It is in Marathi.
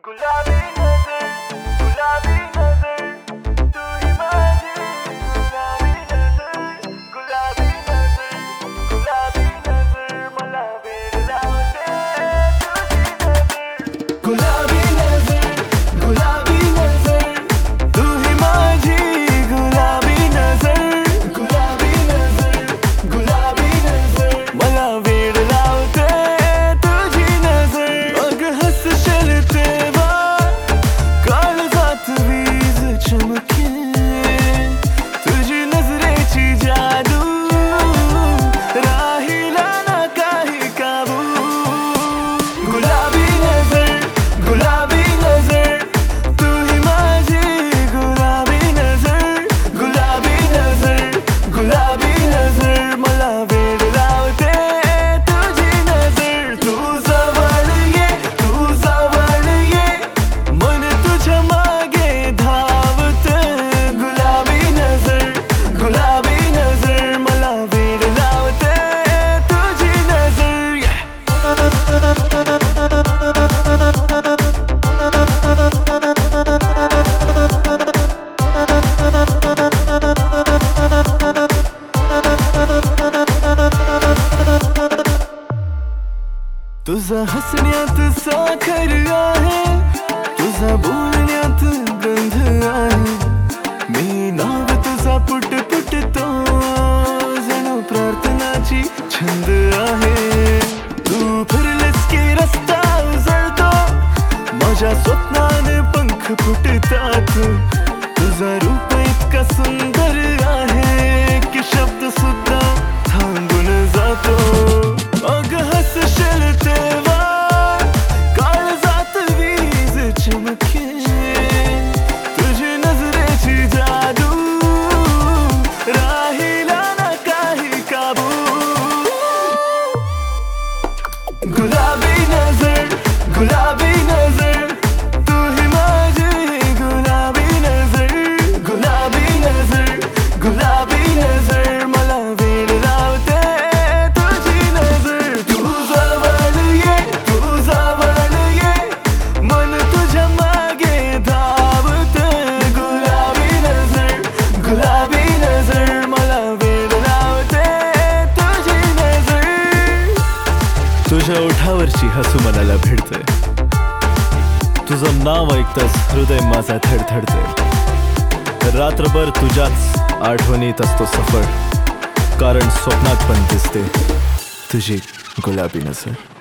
गुलाबी नजर, गुलाबी नजर, तू ही माझी गुलाबी नजर, गुलाबी नजर, गुलाबी नजर, मला वेड लावते तुझी नजर. गुलाबी नजर, गुलाबी नजर, तू ही माझी गुलाबी नजर, गुलाबी नजर, गुलाबी नजर, मला वेड लावते तुझी नजर. अग हसशील तेव्हा काळजात वीज चमके, तुझी नजरेची जादू राहिला ना काही काबू. गुलाबी नजर, गुलाबी नजर, तू ही माझी गुलाबी नजर, गुलाबी नजर, गुलाबी नजर, मला वेड लावते तुझी नजर. तू जवळ ये, तू जवळ ये, मन तुझ्या मागे धावते. गुलाबी नजर, गुलाबी नजर, मला वेड लावते तुझी नजर. तुझा हसण्यात साखर आहे, तुझा बोलण्यात गंध आहे. मी नाव तुझा पुट पुटतो, जणू प्रार्थनाची छंद आहे. तू फिरलेस की रस्ता उजळतो, माझ्या स्वप्नाने पंख फुटतात. तुझा रूप इतका सुंदर आहे की शब्द सुद्धा थांबून जातो. अग हसशील तेव्हा काळजात वीज चमके, तुझी नजरेची जादू राहिला ना काही काबू. गुलाबी नजर, गुलाबी नजर, तू ही माझी गुलाबी नजर, गुलाबी नजर, गुलाबी नजर, मला वेड लावते तुझी नजर. तू जवळ ये, तू जवळ ये, मन तुझ्या मागे धावते. गुलाबी नजर, गुलाबी नजर, मला वेड लावते तुझी नजर. तुझ्या ओठावरची हसू मनाला भिडते, तुझं नाव ऐकताच हृदय माझा धडधडते. रात्रभर तुझ्याच आठवणीत असतो सफळ, कारण स्वप्नात पण दिसते तुझी गुलाबी नजर.